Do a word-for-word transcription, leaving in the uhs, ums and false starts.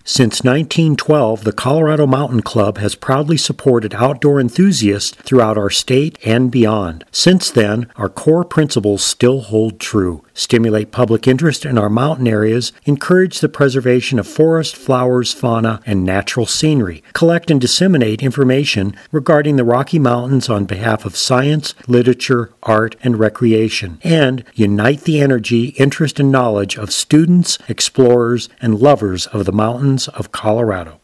Since nineteen twelve, the Colorado Mountain Club has proudly supported outdoor enthusiasts throughout our state and beyond. Since then, our core principles still hold true. Stimulate public interest in our mountain areas, encourage the preservation of forest, flowers, fauna, and natural scenery, collect and disseminate information regarding the Rocky Mountains on behalf of science, literature, art, and recreation, and unite the energy, interest, and knowledge of students, explorers, and lovers of the mountains of Colorado.